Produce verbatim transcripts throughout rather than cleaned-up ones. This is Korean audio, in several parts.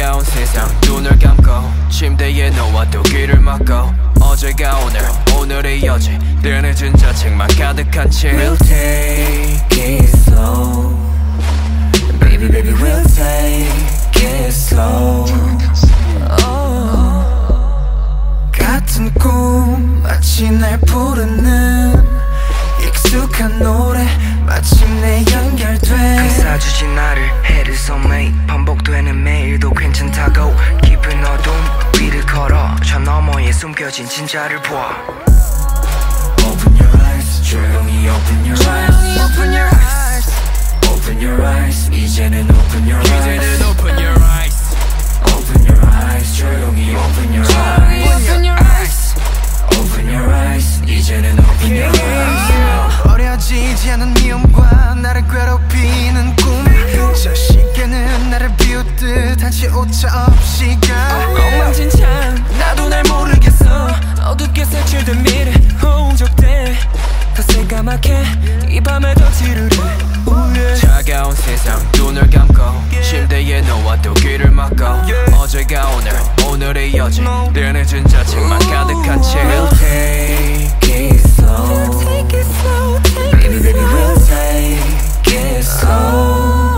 차가운 세상 눈을 감고 침대에 누워도 귀를 막고 어제가 오늘 오늘의 여지 늘 늦은 자책만 가득한 채 We'll take it slow Baby baby we'll take it slow oh. 같은 꿈 마치 날 부르는 익숙한 노래 마침내 연결돼 감싸주지 나를 해를 소매이 반복되는 매일도 괜찮다고 깊은 어둠 위를 걸어 저 너머에 숨겨진 진짜를 봐 Open your eyes 조용히 open your eyes Open your eyes Open your eyes 이제는 open your eyes 이제는 open your eyes Open your eyes 조용히 open your eyes Open your eyes Open your eyes 이제는 open your eyes 어려지지 않은 미움과 나를 괴롭히는 꿈 저 시계는 나를 비웃듯 한치 오차 없이 가 엉망진창 나도 날 모르겠어 어둡게 색칠된 미래 홍적돼 더 새까맣게 이 밤에 더 지르래 yeah. 차가운 세상 눈을 감고 침대에 누워도 귀를 막고 어제가 오늘 오늘의 여지 늘 늦은 자책만 가득한 채 We'll take it slow Take it slow take Baby baby we'll take it slow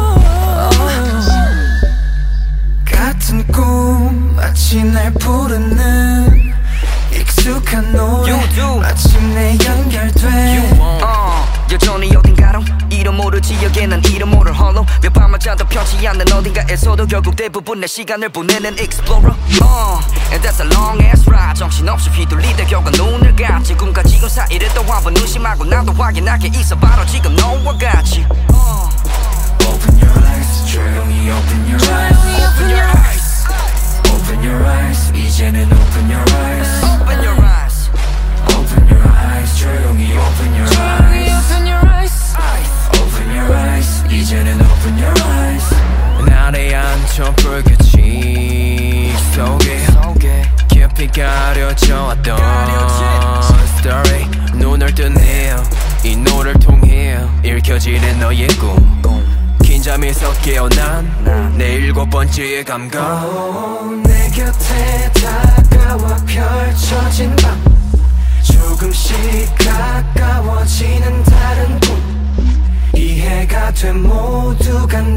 같은 꿈 마치 날 부르는 익숙한 노래 마침내 연결돼 uh, 여전히 어딘가로 이름 모를 지역에 난 이름 모를 홀로 몇 밤을 자도 편치 않는 어딘가에서도 결국 대부분 내 시간을 보내는 explorer uh, And that's a long ass ride 정신없이 휘둘리다 결국 눈을 감 지금과 지금 사이를 또 한번 의심하고 나도 확인하게 있어 바로 지금 너와 같이 uh. Open your eyes 조용히 open your eyes Open your eyes Open your eyes 이제는 open your eyes Open your eyes Open your eyes 조용히 open your eyes Open your eyes Open your eyes 이제는 open your eyes 날에 앉혀 불규칙 속에 깊이 가려져 왔던 story 눈을 뜨네 이 노래를 통해 읽혀지는 너의 꿈 긴 잠에서 깨어난 내 일곱 번째의 감각 oh, 내 곁에 다가와 펼쳐진 밤 조금씩 가까워지는 다른 꿈 이해가 돼 모두가